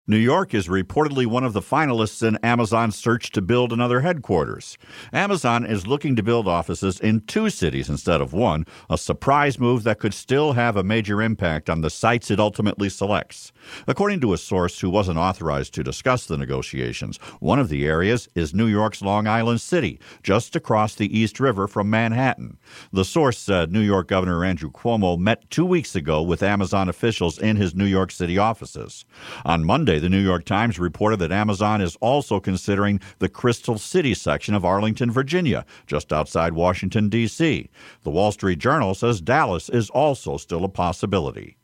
New York is reportedly one of the finalists in Amazon's search to build another headquarters. Amazon is looking to build offices in 2 cities instead of 1, a surprise move that could still have a major impact on the sites it ultimately selects. According to a source who wasn't authorized to discuss the negotiations, one of the areas is New York's Long Island City, just across the East River from Manhattan. The source said New York Governor Andrew Cuomo met 2 weeks ago with Amazon officials in his New York City offices. On Monday, the New York Times reported that Amazon is also considering the Crystal City section of Arlington, Virginia, just outside Washington, D.C. The Wall Street Journal says Dallas is also still a possibility.